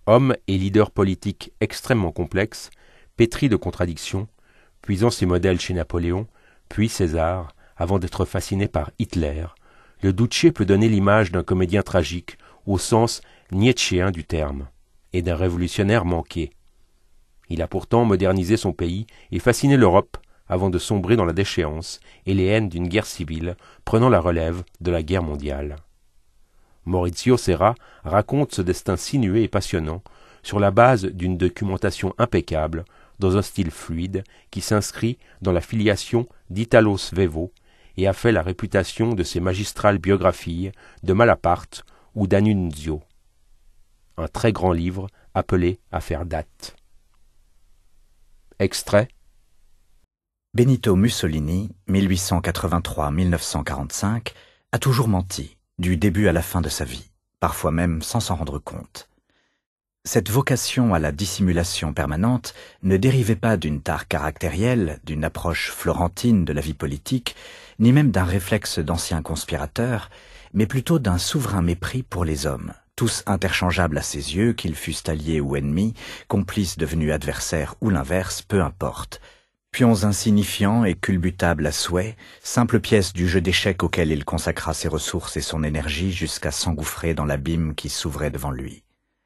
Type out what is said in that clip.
Homme et leader politique extrêmement complexe, pétri de contradictions, puisant ses modèles chez Napoléon, puis César, avant d'être fasciné par Hitler, le Duce peut donner l'image d'un comédien tragique au sens nietzschéen du terme, et d'un révolutionnaire manqué. Il a pourtant modernisé son pays et fasciné l'Europe avant de sombrer dans la déchéance et les haines d'une guerre civile prenant la relève de la guerre mondiale. Maurizio Serra raconte ce destin sinueux et passionnant sur la base d'une documentation impeccable dans un style fluide qui s'inscrit dans la filiation d'Italo Svevo et a fait la réputation de ses magistrales biographies de Malaparte ou d'Annunzio. Un très grand livre appelé à faire date. Extrait. Benito Mussolini, 1883-1945, a toujours menti, du début à la fin de sa vie, parfois même sans s'en rendre compte. Cette vocation à la dissimulation permanente ne dérivait pas d'une tare caractérielle, d'une approche florentine de la vie politique, ni même d'un réflexe d'ancien conspirateur, mais plutôt d'un souverain mépris pour les hommes, tous interchangeables à ses yeux, qu'ils fussent alliés ou ennemis, complices devenus adversaires ou l'inverse, peu importe. Pions insignifiants et culbutables à souhait, simple pièce du jeu d'échecs auquel il consacra ses ressources et son énergie jusqu'à s'engouffrer dans l'abîme qui s'ouvrait devant lui.